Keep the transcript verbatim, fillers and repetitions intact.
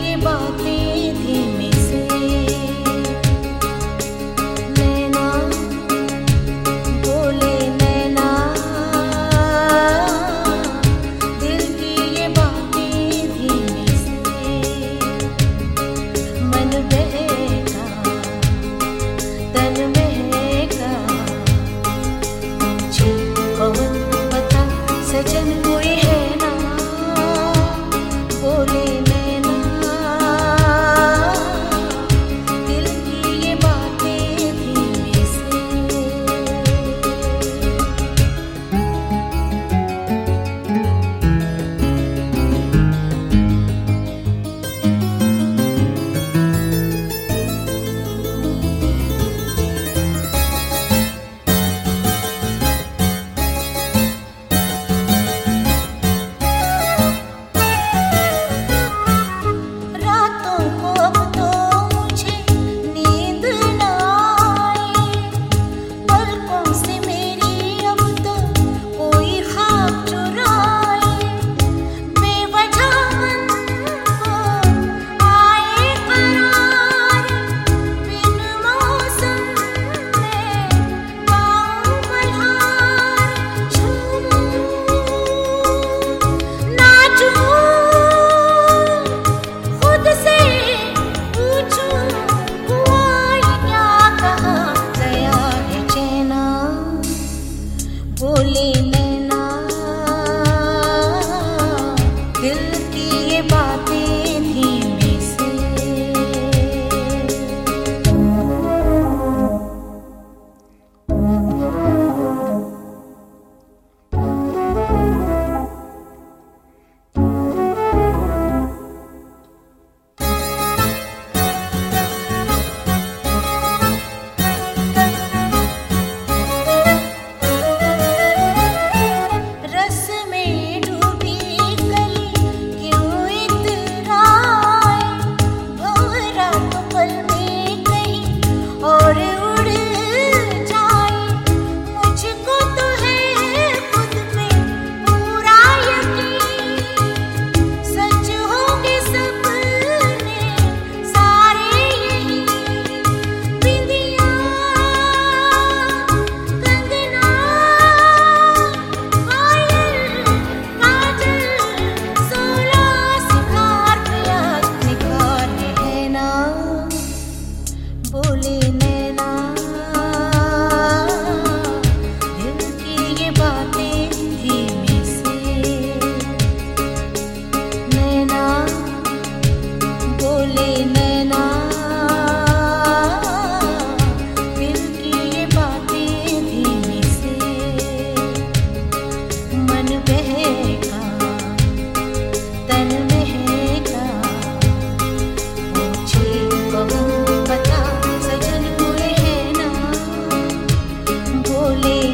ये बातें धीमे से नैना बोले नैना दिल की ये बातें धीमे से मन बहका तन महका मुझे कौन पता सजन कोई है ना बोले नैना दिल की ये बातें धीमे से बोले नैना दिल की ये बातें धीमे से बोले नैना दिल की ये बातें धीमे से नैना बोले नैना दिल की ये बातें धीमे से मन बहका तन महका मुझे कौन पता बोले